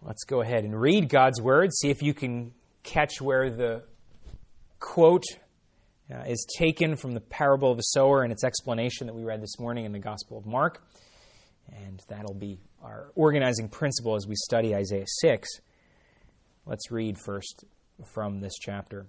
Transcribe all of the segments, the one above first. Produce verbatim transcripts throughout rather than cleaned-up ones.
Let's go ahead and read God's Word, see if you can catch where the quote uh, is taken from the parable of the sower and its explanation that we read this morning in the Gospel of Mark. And that'll be our organizing principle as we study Isaiah six. Let's read first from this chapter.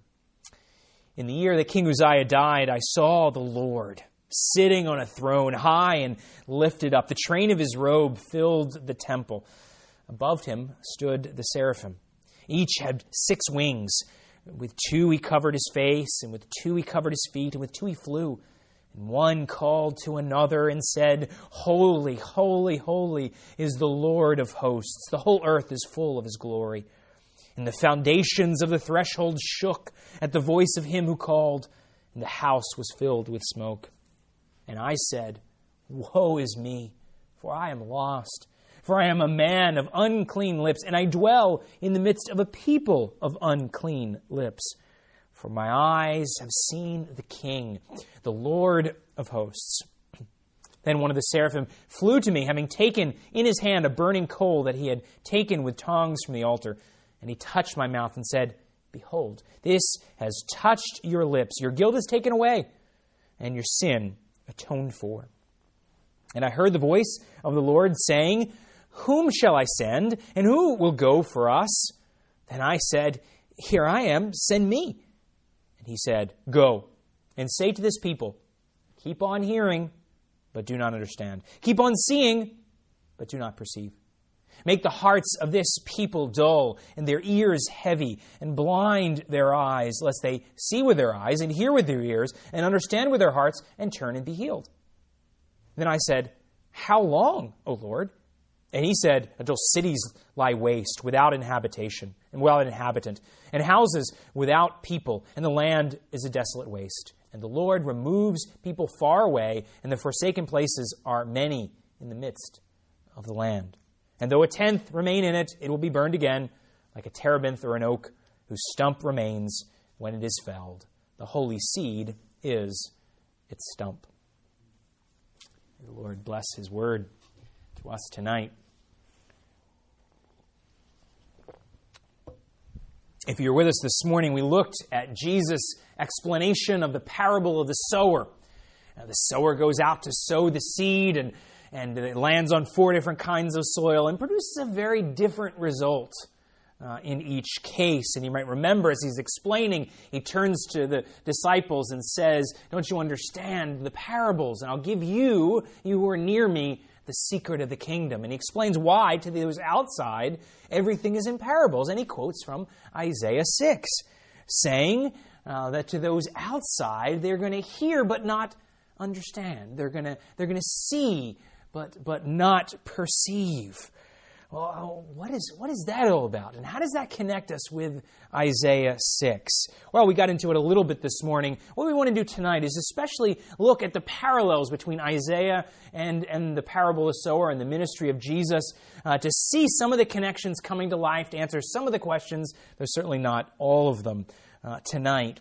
In the year that King Uzziah died, I saw the Lord sitting on a throne high and lifted up. The train of his robe filled the temple. Above him stood the seraphim. Each had six wings. With two he covered his face, and with two he covered his feet, and with two he flew. And one called to another and said, Holy, holy, holy is the Lord of hosts. The whole earth is full of his glory. And the foundations of the threshold shook at the voice of him who called, and the house was filled with smoke. And I said, Woe is me, for I am lost. For I am a man of unclean lips, and I dwell in the midst of a people of unclean lips. For my eyes have seen the King, the Lord of hosts. Then one of the seraphim flew to me, having taken in his hand a burning coal that he had taken with tongs from the altar. And he touched my mouth and said, Behold, this has touched your lips. Your guilt is taken away, and your sin atoned for. And I heard the voice of the Lord saying, Whom shall I send, and who will go for us? Then I said, Here I am, send me. And he said, Go, and say to this people, Keep on hearing, but do not understand. Keep on seeing, but do not perceive. Make the hearts of this people dull, and their ears heavy, and blind their eyes, lest they see with their eyes, and hear with their ears, and understand with their hearts, and turn and be healed. Then I said, How long, O Lord? And he said, Until cities lie waste, without inhabitation, and without an inhabitant, and houses without people, and the land is a desolate waste. And the Lord removes people far away, and the forsaken places are many in the midst of the land. And though a tenth remain in it, it will be burned again, like a terebinth or an oak, whose stump remains when it is felled. The holy seed is its stump. May the Lord bless his word to us tonight. If you're with us this morning, we looked at Jesus' explanation of the parable of the sower. Now, the sower goes out to sow the seed, and, and it lands on four different kinds of soil and produces a very different result uh, in each case. And you might remember, as he's explaining, he turns to the disciples and says, Don't you understand the parables? And I'll give you, you who are near me, the secret of the kingdom. And he explains why to those outside everything is in parables. And he quotes from Isaiah six, saying uh, that to those outside they're going to hear but not understand. They're going to they're going to see but but not perceive. Well, what is what is that all about? And how does that connect us with Isaiah six? Well, we got into it a little bit this morning. What we want to do tonight is especially look at the parallels between Isaiah and, and the parable of the sower and the ministry of Jesus uh, to see some of the connections coming to life, to answer some of the questions. There's certainly not all of them uh, tonight.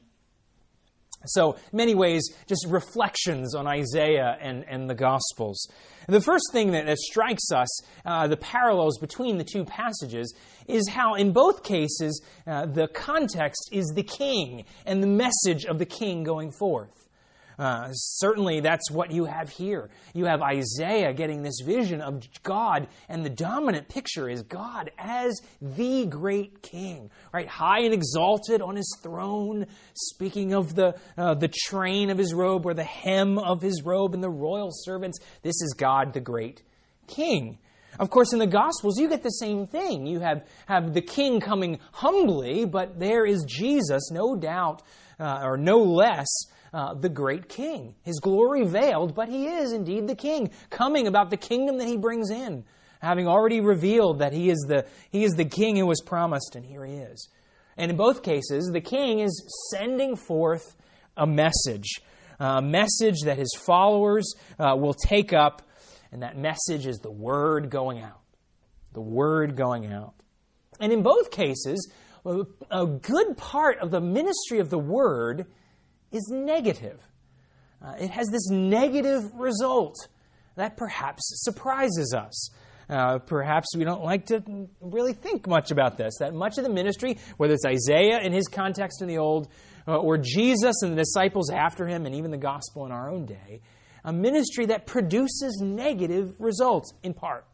So, in many ways, just reflections on Isaiah and, and the Gospels. The first thing that, that strikes us, uh, the parallels between the two passages, is how in both cases uh, the context is the king and the message of the king going forth. Uh, certainly that's what you have here. You have Isaiah getting this vision of God, and the dominant picture is God as the great king, right? High and exalted on his throne, speaking of the uh, the train of his robe or the hem of his robe and the royal servants. This is God, the great king. Of course, in the Gospels, you get the same thing. You have, have the king coming humbly, but there is Jesus, no doubt, uh, or no less, Uh, the great king. His glory veiled, but he is indeed the king, coming about the kingdom that he brings in, having already revealed that he is the he is the king who was promised, and here he is. And in both cases, the king is sending forth a message, a message that his followers uh, will take up, and that message is the word going out. The word going out. And in both cases, a good part of the ministry of the word is negative. Uh, it has this negative result that perhaps surprises us. Uh, perhaps we don't like to really think much about this, that much of the ministry, whether it's Isaiah in his context in the Old, uh, or Jesus and the disciples after him, and even the gospel in our own day, a ministry that produces negative results in part.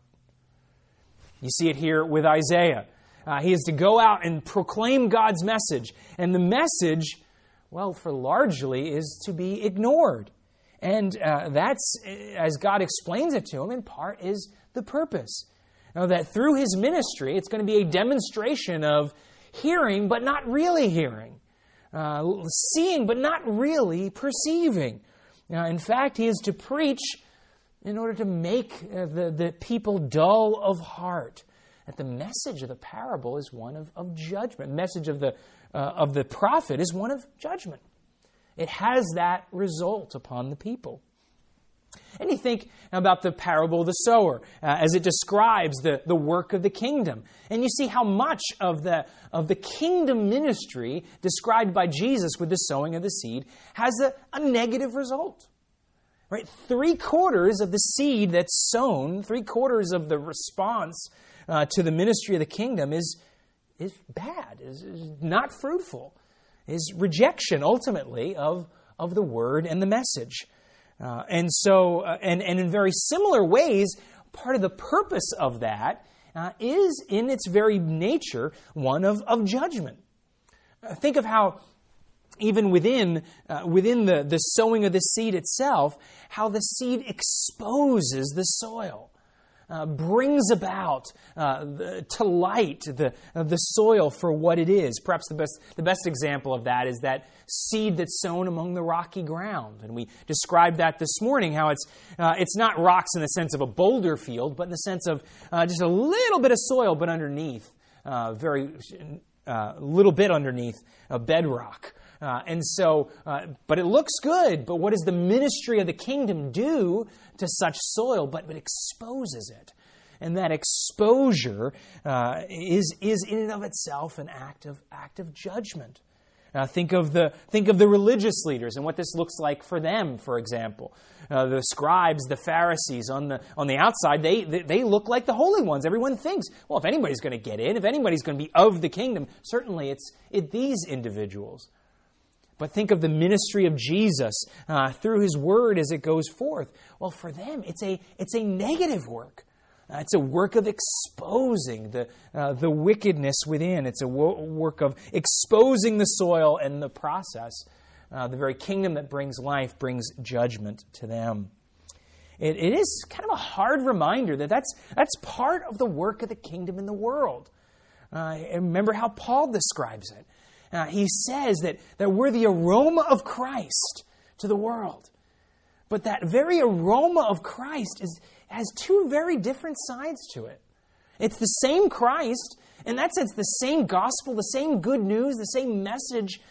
You see it here with Isaiah. Uh, he is to go out and proclaim God's message. And the message, well, for largely, is to be ignored. And uh, that's, as God explains it to him, in part is the purpose. Now, that through his ministry, it's going to be a demonstration of hearing, but not really hearing. Uh, seeing, but not really perceiving. Now, in fact, he is to preach in order to make uh, the, the people dull of heart. That the message of the parable is one of, of judgment. The message of the, uh, of the prophet is one of judgment. It has that result upon the people. And you think about the parable of the sower uh, as it describes the, the work of the kingdom. And you see how much of the, of the kingdom ministry described by Jesus with the sowing of the seed has a, a negative result. Right? Three quarters of the seed that's sown, three quarters of the response uh, to the ministry of the kingdom is, is bad, is, is not fruitful, is rejection ultimately of, of the word and the message. Uh, and so, uh, and, and in very similar ways, part of the purpose of that uh, is in its very nature one of, of judgment. Uh, think of how even within uh, within the, the sowing of the seed itself, how the seed exposes the soil, uh, brings about uh, the, to light the uh, the soil for what it is. Perhaps the best the best example of that is that seed that's sown among the rocky ground, and we described that this morning. How it's uh, it's not rocks in the sense of a boulder field, but in the sense of uh, just a little bit of soil, but underneath, uh, very uh, little bit underneath a bedrock. Uh, and so, uh, but it looks good, but what does the ministry of the kingdom do to such soil? But it exposes it. And that exposure uh, is, is in and of itself an act of, act of judgment. Uh, think of the think of the religious leaders and what this looks like for them, for example. Uh, the scribes, the Pharisees, on the on the outside, they, they they look like the holy ones. Everyone thinks, well, if anybody's going to get in, if anybody's going to be of the kingdom, certainly it's it these individuals. But think of the ministry of Jesus uh, through his word as it goes forth. Well, for them, it's a it's a negative work. Uh, it's a work of exposing the uh, the wickedness within. It's a wo- work of exposing the soil, and the process, uh, the very kingdom that brings life, brings judgment to them. It, it is kind of a hard reminder that that's that's part of the work of the kingdom in the world. Uh, and remember how Paul describes it. Uh, he says that, that we're the aroma of Christ to the world. But that very aroma of Christ is, has two very different sides to it. It's the same Christ, in that sense, the same gospel, the same good news, the same message.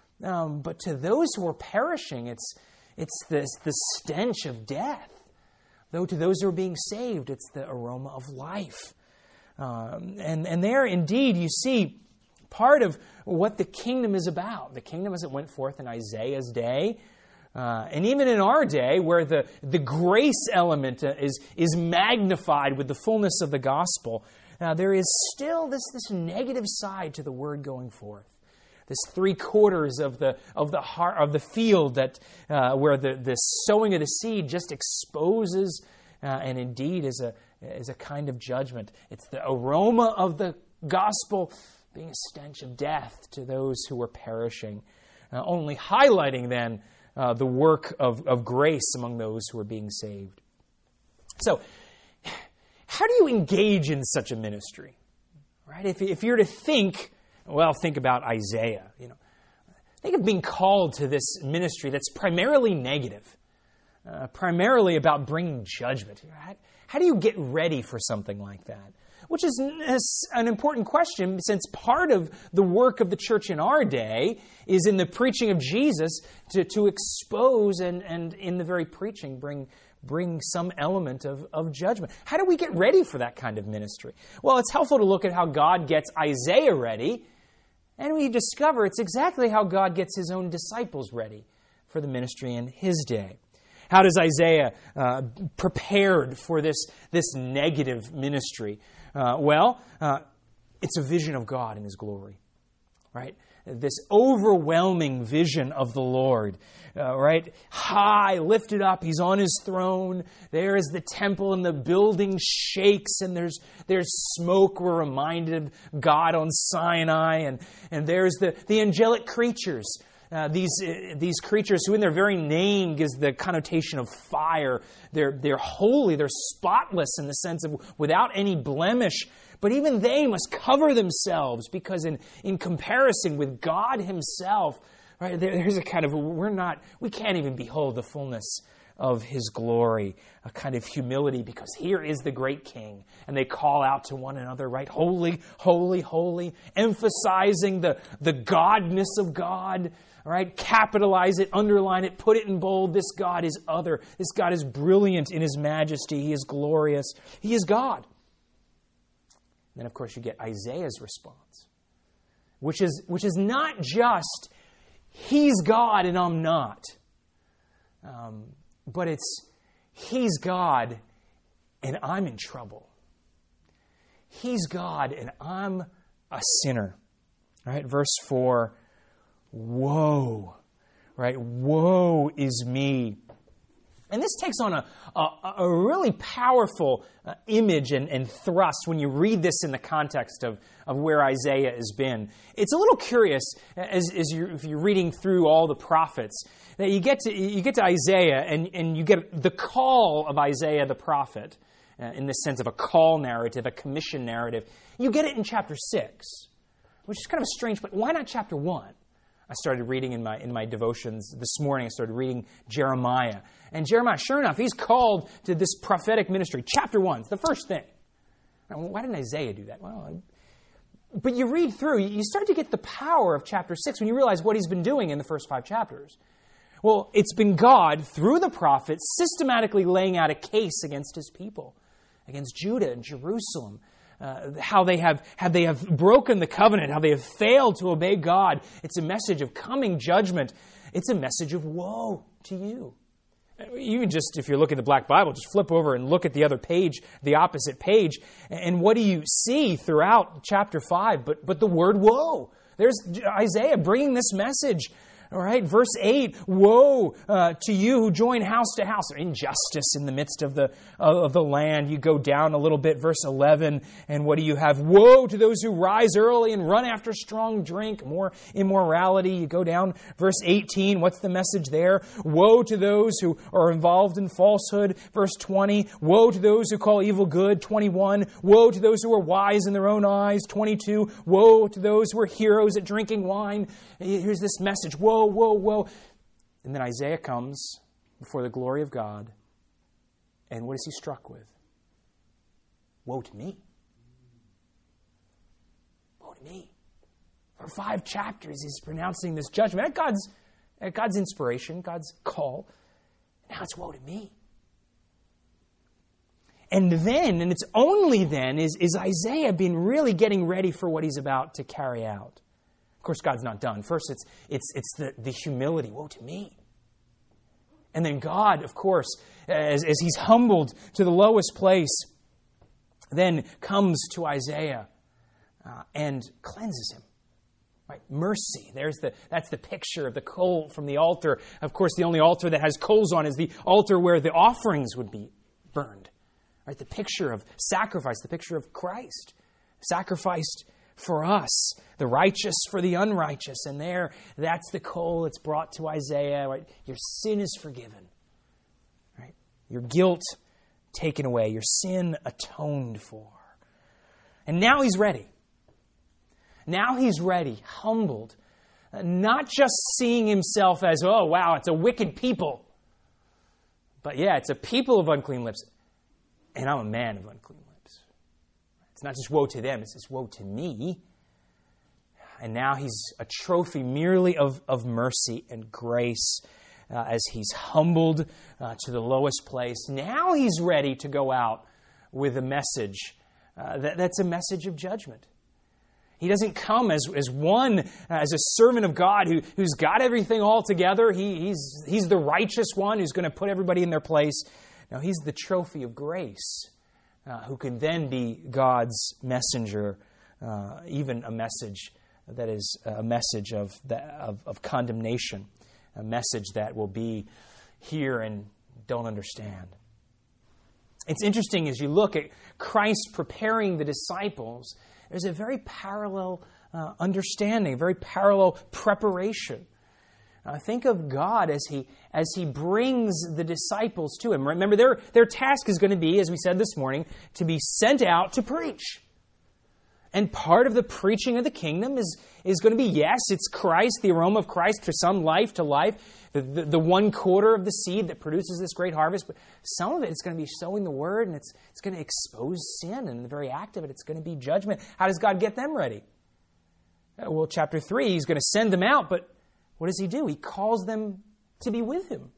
Um, but to those who are perishing, it's, it's the, the stench of death. Though to those who are being saved, it's the aroma of life. Um, and, and there, indeed, you see part of what the kingdom is about. The kingdom as it went forth in Isaiah's day, uh, and even in our day, where the, the grace element is, is magnified with the fullness of the gospel, uh, there is still this, this negative side to the word going forth. This three quarters of the of the heart of the field that uh, where the, the sowing of the seed just exposes uh, and indeed is a is a kind of judgment. It's the aroma of the gospel being a stench of death to those who were perishing, uh, only highlighting then uh, the work of, of grace among those who are being saved. So, how do you engage in such a ministry? Right? If, if you're to think, well, think about Isaiah. You know, think of being called to this ministry that's primarily negative, uh, primarily about bringing judgment. How, how do you get ready for something like that? Which is an important question, since part of the work of the church in our day is in the preaching of Jesus to, to expose and, and in the very preaching bring, bring some element of, of judgment. How do we get ready for that kind of ministry? Well, it's helpful to look at how God gets Isaiah ready, and we discover it's exactly how God gets his own disciples ready for the ministry in his day. how does Isaiah uh, prepared for this, this negative ministry? Uh, well, uh, it's a vision of God in His glory, right? This overwhelming vision of the Lord, uh, right? High, lifted up, He's on His throne. There is the temple and the building shakes and there's there's smoke. We're reminded of God on Sinai. And, and there's the, the angelic creatures. Uh, these uh, these creatures who in their very name gives the connotation of fire. They're, they're holy, they're spotless in the sense of without any blemish. But even they must cover themselves because in, in comparison with God Himself, right, there, there's a kind of, we're not, we can't even behold the fullness of His glory, a kind of humility because here is the great King. And they call out to one another, right? Holy, holy, holy, emphasizing the, the godness of God, right? Capitalize it, underline it, put it in bold. This God is other. This God is brilliant in His majesty. He is glorious. He is God. Then, of course, you get Isaiah's response, which is which is not just, He's God and I'm not, um, but it's, He's God and I'm in trouble. He's God and I'm a sinner. All right, verse four, woe, right? Woe is me. And this takes on a, a, a really powerful uh, image and, and thrust when you read this in the context of, of where Isaiah has been. It's a little curious as, as you're, if you're reading through all the prophets, that you get to, you get to Isaiah and, and you get the call of Isaiah the prophet, uh, in the sense of a call narrative, a commission narrative. You get it in chapter six, which is kind of strange, but why not chapter one? I started reading in my in my devotions this morning. I started reading Jeremiah. And Jeremiah, sure enough, he's called to this prophetic ministry. Chapter one, it's the first thing. Now, why didn't Isaiah do that? Well, I, but you read through, you start to get the power of chapter six when you realize what he's been doing in the first five chapters. Well, it's been God, through the prophets, systematically laying out a case against His people, against Judah and Jerusalem. Uh, how they have, how they have broken the covenant, how they have failed to obey God. It's a message of coming judgment. It's a message of woe to you. You can just, if you're looking at the Black Bible, just flip over and look at the other page, the opposite page, and what do you see throughout chapter five? But, but the word woe. There's Isaiah bringing this message. All right, verse eight, woe uh, to you who join house to house. Injustice in the midst of the uh, of the land. You go down a little bit, verse eleven, and what do you have? Woe to those who rise early and run after strong drink, more immorality. You go down, verse eighteen, what's the message there? Woe to those who are involved in falsehood. Verse twenty, woe to those who call evil good. twenty-one, woe to those who are wise in their own eyes. twenty-two, woe to those who are heroes at drinking wine. Here's this message, woe, whoa, whoa. And then Isaiah comes before the glory of God. And what is he struck with? Woe to me. Woe to me. For five chapters, he's pronouncing this judgment at God's, at God's inspiration, God's call. Now it's woe to me. And then, and it's only then, is, is Isaiah been really getting ready for what he's about to carry out. Of course, God's not done. First, it's it's it's the, the humility. Woe to me. And then God, of course, as, as He's humbled to the lowest place, then comes to Isaiah uh, and cleanses him. Right? Mercy. There's the that's the picture of the coal from the altar. Of course, the only altar that has coals on is the altar where the offerings would be burned. Right? The picture of sacrifice, the picture of Christ, sacrificed for us, the righteous for the unrighteous. And there, that's the coal that's brought to Isaiah. Right? Your sin is forgiven. Right? Your guilt taken away. Your sin atoned for. And now he's ready. Now he's ready, humbled. Not just seeing himself as, oh, wow, it's a wicked people. But yeah, it's a people of unclean lips. And I'm a man of unclean lips. It's not just woe to them, it's just woe to me. And now he's a trophy merely of, of mercy and grace uh, as he's humbled uh, to the lowest place. Now he's ready to go out with a message uh, that, that's a message of judgment. He doesn't come as, as one, uh, as a servant of God who, who's got everything all together. He, he's, he's the righteous one who's going to put everybody in their place. No, he's the trophy of grace, uh, who can then be God's messenger, uh, even a message that is a message of, the, of, of condemnation, a message that will be here and don't understand. It's interesting as you look at Christ preparing the disciples, there's a very parallel uh, understanding, a very parallel preparation. Uh, think of God as he as he brings the disciples to him. Remember, their, their task is going to be, as we said this morning, to be sent out to preach. And part of the preaching of the kingdom is, is going to be, yes, it's Christ, the aroma of Christ, to some life to life, the, the, the one quarter of the seed that produces this great harvest. But some of it is going to be sowing the word, and it's, it's going to expose sin. And in the very act of it, it's going to be judgment. How does God get them ready? Well, chapter three, he's going to send them out, but what does he do? He calls them to be with him,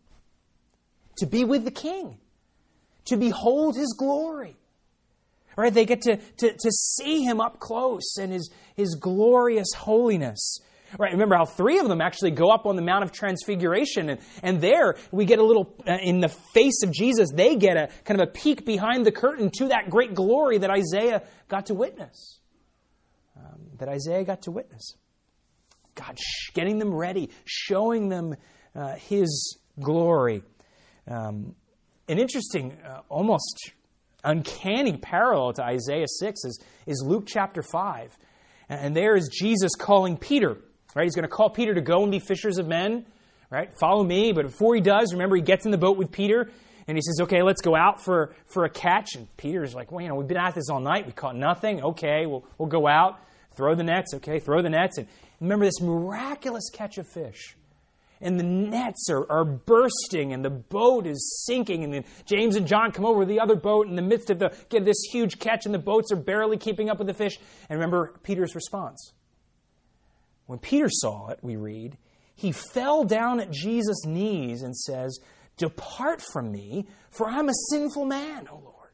to be with the king, to behold his glory. Right? They get to, to, to see him up close and his, his glorious holiness. Right? Remember how three of them actually go up on the Mount of Transfiguration. And, and there we get a little, uh, in the face of Jesus, they get a kind of a peek behind the curtain to that great glory that Isaiah got to witness. Um, that Isaiah got to witness. God sh- getting them ready, showing them uh, his glory. Um, an interesting, uh, almost uncanny parallel to Isaiah six is, is Luke chapter five. And there is Jesus calling Peter. Right? He's going to call Peter to go and be fishers of men. Right? Follow me. But before he does, remember, he gets in the boat with Peter. And he says, okay, let's go out for, for a catch. And Peter's like, well, you know, we've been at this all night. We caught nothing. Okay, we'll, we'll go out. Throw the nets. Okay, throw the nets. And remember this miraculous catch of fish. And the nets are, are bursting, and the boat is sinking. And then James and John come over with the other boat in the midst of the get this huge catch, and the boats are barely keeping up with the fish. And remember Peter's response. When Peter saw it, we read, he fell down at Jesus' knees and says, "Depart from me, for I'm a sinful man, O Lord."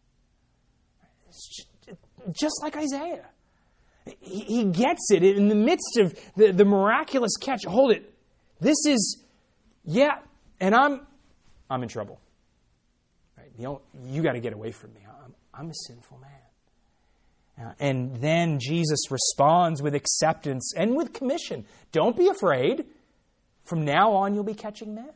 It's just like Isaiah. He gets it in the midst of the, the miraculous catch. Hold it. This is, yeah, and I'm I'm in trouble. Right? You know, you got to get away from me. I'm, I'm a sinful man. Uh, and then Jesus responds with acceptance and with commission. Don't be afraid. From now on, you'll be catching men.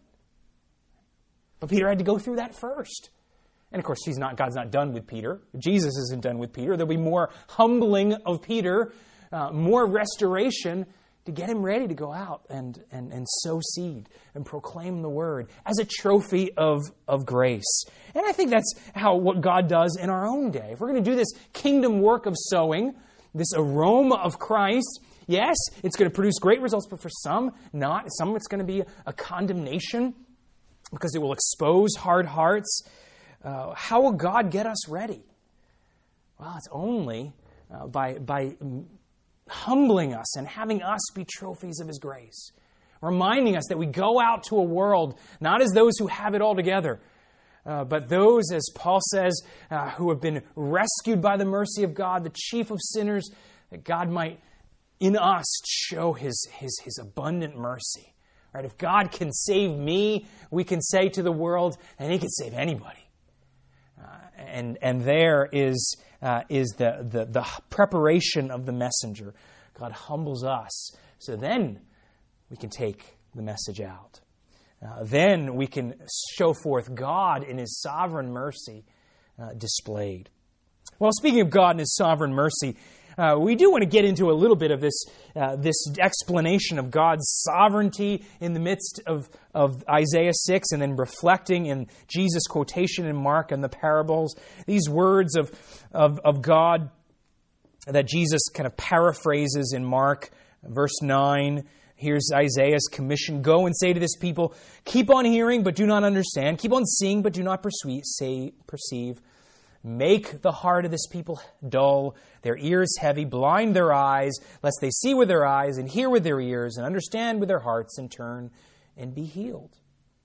But Peter had to go through that first. And of course, he's not. God's not done with Peter. Jesus isn't done with Peter. There'll be more humbling of Peter, uh, more restoration, to get him ready to go out and, and, and sow seed and proclaim the word as a trophy of, of grace. And I think that's how what God does in our own day. If we're going to do this kingdom work of sowing, this aroma of Christ, yes, it's going to produce great results, but for some, not. Some it's going to be a condemnation because it will expose hard hearts. Uh, how will God get us ready? Well, it's only uh, by by humbling us and having us be trophies of his grace. Reminding us that we go out to a world not as those who have it all together, uh, but those, as Paul says, uh, who have been rescued by the mercy of God, the chief of sinners, that God might in us show his, his, his abundant mercy. Right? If God can save me, we can say to the world, and he can save anybody. Uh, and and there is uh, is the, the the preparation of the messenger. God humbles us, so then we can take the message out. Uh, then we can show forth God in his sovereign mercy uh, displayed. Well, speaking of God and his sovereign mercy, Uh, we do want to get into a little bit of this uh, this explanation of God's sovereignty in the midst of, of Isaiah six, and then reflecting in Jesus' quotation in Mark and the parables. These words of, of, of God that Jesus kind of paraphrases in Mark, verse nine. Here's Isaiah's commission. Go and say to this people, keep on hearing, but do not understand. Keep on seeing, but do not perceive. Say, perceive. Make the heart of this people dull, their ears heavy, blind their eyes, lest they see with their eyes and hear with their ears and understand with their hearts and turn and be healed.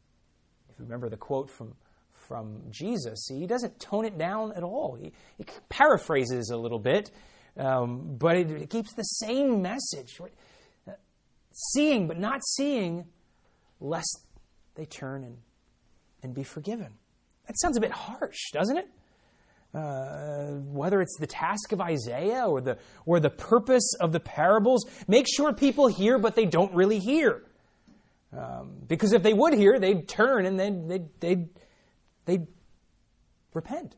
If you remember the quote from, from Jesus, he doesn't tone it down at all. He, he paraphrases a little bit, Um, but it, it keeps the same message. Seeing, but not seeing, lest they turn and, and be forgiven. That sounds a bit harsh, doesn't it? Uh, whether it's the task of Isaiah or the or the purpose of the parables, make sure people hear, but they don't really hear. Um, because if they would hear, they'd turn and then they'd, they'd, they'd repent.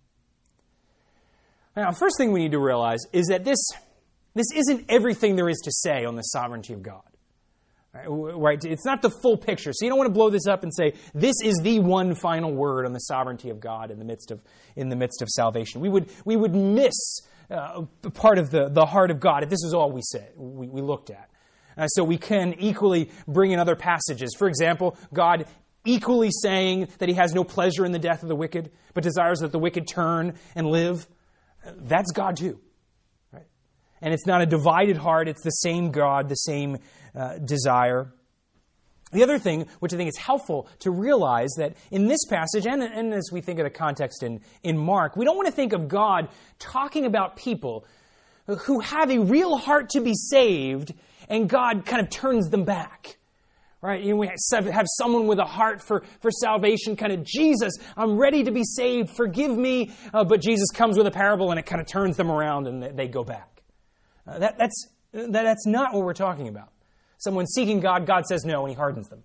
Now, first thing we need to realize is that this, this isn't everything there is to say on the sovereignty of God. Right? It's not the full picture. So you don't want to blow this up and say, this is the one final word on the sovereignty of God in the midst of, in the midst of salvation. We would, we would miss uh, part of the, the heart of God if this is all we said, we, we looked at. Uh, so we can equally bring in other passages. For example, God equally saying that he has no pleasure in the death of the wicked, but desires that the wicked turn and live. That's God too. Right? And it's not a divided heart. It's the same God, the same uh, desire. The other thing, which I think is helpful to realize, that in this passage, and, and as we think of the context in, in Mark, we don't want to think of God talking about people who have a real heart to be saved, and God kind of turns them back. Right? You know, we have someone with a heart for, for salvation, kind of, Jesus, I'm ready to be saved, forgive me. Uh, but Jesus comes with a parable and it kind of turns them around and they, they go back. Uh, that, that's, that, that's not what we're talking about. Someone seeking God, God says no and he hardens them.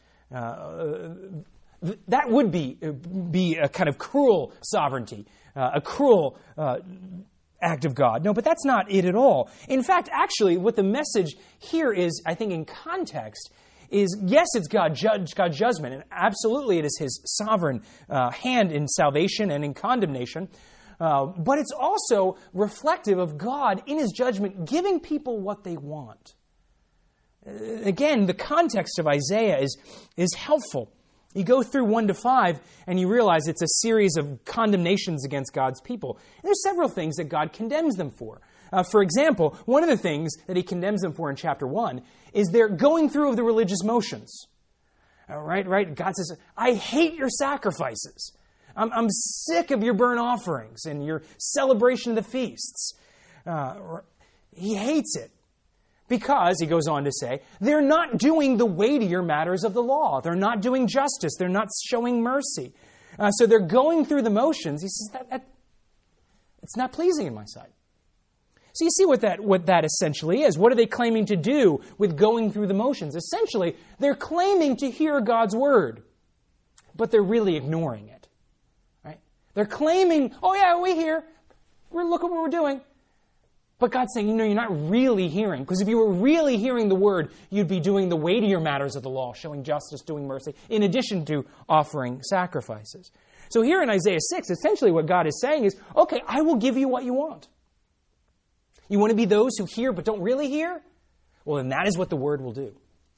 Uh, th- that would be, be a kind of cruel sovereignty, uh, a cruel uh act of God. No, but that's not it at all. In fact, actually, what the message here is, I think in context, is yes, it's God judge, God's judgment, and absolutely it is his sovereign uh, hand in salvation and in condemnation, uh, but it's also reflective of God in his judgment giving people what they want. Uh, again, the context of Isaiah is, is helpful. You go through one to five and you realize it's a series of condemnations against God's people. And there's several things that God condemns them for. Uh, for example, one of the things that he condemns them for in chapter one is their going through of the religious motions. Uh, right, right? God says, I hate your sacrifices. I'm, I'm sick of your burnt offerings and your celebration of the feasts. Uh, he hates it. Because, he goes on to say, they're not doing the weightier matters of the law. They're not doing justice. They're not showing mercy. Uh, so they're going through the motions. He says, that, that it's not pleasing in my sight. So you see what that, what that essentially is. What are they claiming to do with going through the motions? Essentially, they're claiming to hear God's word, but they're really ignoring it. Right? They're claiming, oh yeah, we hear. We're, look at what we're doing. But God's saying, you know, you're not really hearing. Because if you were really hearing the word, you'd be doing the weightier matters of the law, showing justice, doing mercy, in addition to offering sacrifices. So here in Isaiah six, essentially what God is saying is, okay, I will give you what you want. You want to be those who hear but don't really hear? Well, then that is what the word will do.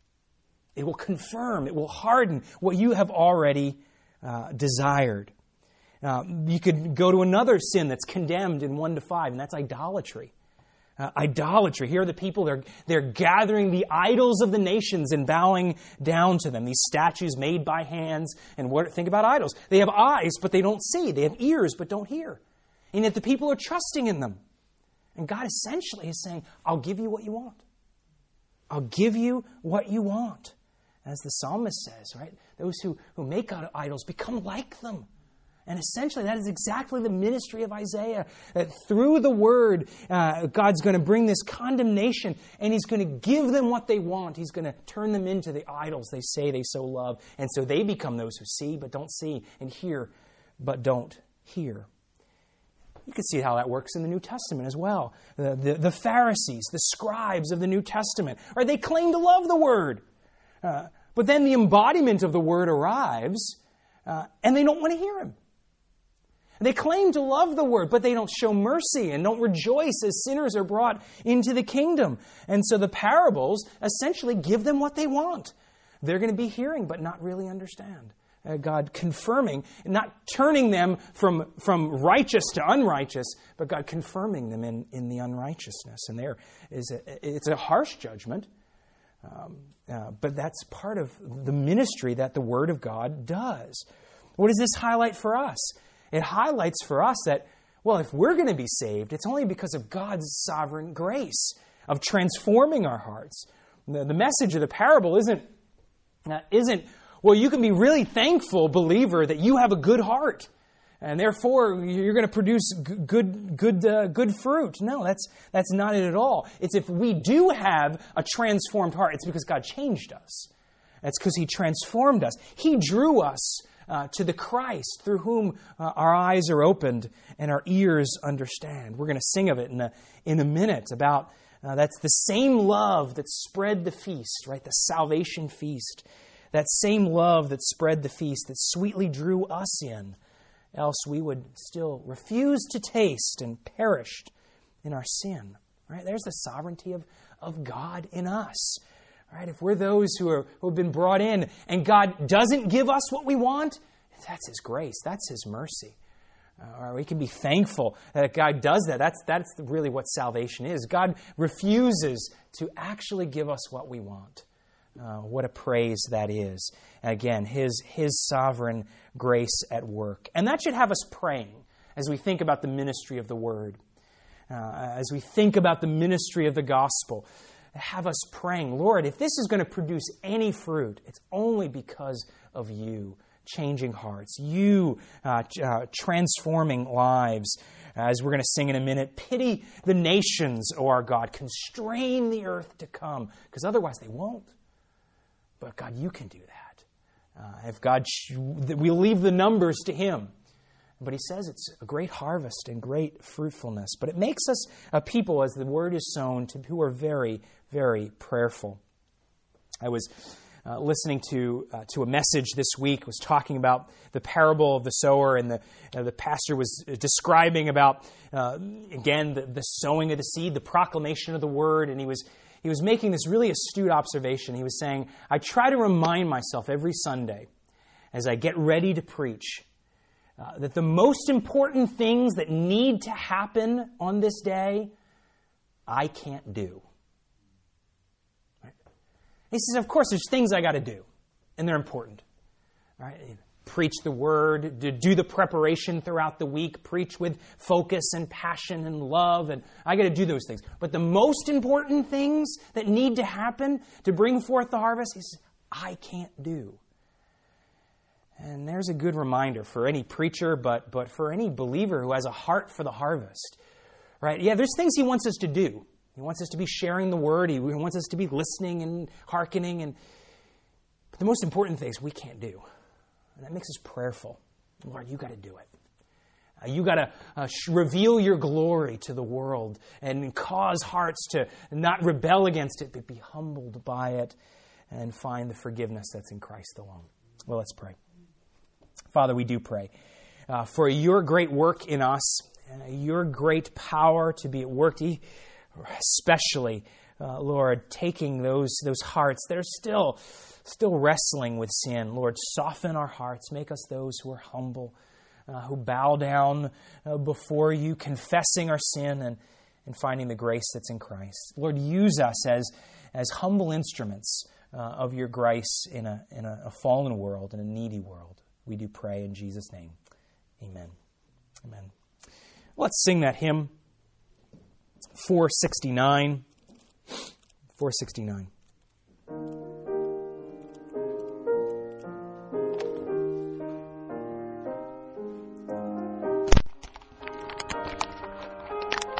It will confirm, it will harden what you have already uh, desired. Uh, you could go to another sin that's condemned in one to five, and that's idolatry. Uh, idolatry. Here are the people, they're, they're gathering the idols of the nations and bowing down to them. These statues made by hands. And what, think about idols. They have eyes, but they don't see. They have ears, but don't hear. And yet the people are trusting in them. And God essentially is saying, I'll give you what you want. I'll give you what you want. As the psalmist says, right? Those who, who make idols become like them. And essentially, that is exactly the ministry of Isaiah. That through the word, uh, God's going to bring this condemnation, and he's going to give them what they want. He's going to turn them into the idols they say they so love. And so they become those who see but don't see, and hear but don't hear. You can see how that works in the New Testament as well. The, the, the Pharisees, the scribes of the New Testament, right? They claim to love the word. Uh, but then the embodiment of the word arrives, uh, and they don't want to hear him. They claim to love the word, but they don't show mercy and don't rejoice as sinners are brought into the kingdom. And so the parables essentially give them what they want. They're going to be hearing, but not really understand. Uh, God confirming, not turning them from, from righteous to unrighteous, but God confirming them in, in the unrighteousness. And there is a, it's a harsh judgment, um, uh, but that's part of the ministry that the Word of God does. What does this highlight for us? It highlights for us that Well, if we're going to be saved, it's only because of God's sovereign grace of transforming our hearts. The, the message of the parable isn't, uh, isn't, well, you can be really thankful, believer, that you have a good heart, and therefore you're going to produce good, good, uh, good fruit. No, that's that's not it at all. It's if we do have a transformed heart, it's because God changed us. It's because He transformed us. He drew us Uh, to the Christ through whom uh, our eyes are opened and our ears understand. We're going to sing of it in a, in a minute about uh, that's the same love that spread the feast, right? The salvation feast. That same love that spread the feast, that sweetly drew us in. Else we would still refuse to taste and perished in our sin. Right? There's the sovereignty of, of God in us. Right? If we're those who, are, who have been brought in and God doesn't give us what we want, that's His grace. That's His mercy. Uh, or we can be thankful that God does that. That's, that's really what salvation is. God refuses to actually give us what we want. Uh, what a praise that is. And again, His, His sovereign grace at work. And that should have us praying as we think about the ministry of the Word. Uh, as we think about the ministry of the gospel. Have us praying, Lord, if this is going to produce any fruit, it's only because of You changing hearts, You uh, uh, transforming lives. As we're going to sing in a minute, pity the nations, O our God. Constrain the earth to come, because otherwise they won't. But God, You can do that. Uh, if God, we'll leave the numbers to Him. But He says it's a great harvest and great fruitfulness. But it makes us a people, as the word is sown, to, who are very, very prayerful. I was uh, listening to uh, to a message this week, was talking about the parable of the sower, and the uh, the pastor was describing about, uh, again, the, the sowing of the seed, the proclamation of the word, and he was he was making this really astute observation. He was saying, I try to remind myself every Sunday as I get ready to preach, Uh, that the most important things that need to happen on this day, I can't do. Right? He says, of course, there's things I got to do, and they're important. Right? Preach the word, do the preparation throughout the week, preach with focus and passion and love, and I got to do those things. But the most important things that need to happen to bring forth the harvest, he says, I can't do. And there's a good reminder for any preacher, but but for any believer who has a heart for the harvest. Right? Yeah, there's things He wants us to do. He wants us to be sharing the word. He wants us to be listening and hearkening. And but the most important things we can't do. And that makes us prayerful. Lord, You got to do it. Uh, you got to uh, sh- reveal Your glory to the world and cause hearts to not rebel against it, but be humbled by it and find the forgiveness that's in Christ alone. Well, let's pray. Father, we do pray uh, for Your great work in us, uh, Your great power to be at work, especially, uh, Lord, taking those those hearts that are still, still wrestling with sin. Lord, soften our hearts. Make us those who are humble, uh, who bow down uh, before You, confessing our sin and, and finding the grace that's in Christ. Lord, use us as, as humble instruments uh, of Your grace in a, in a, a fallen world, in a needy world. We do pray in Jesus' name. Amen. Amen. Let's sing that hymn, four sixty-nine. four sixty-nine.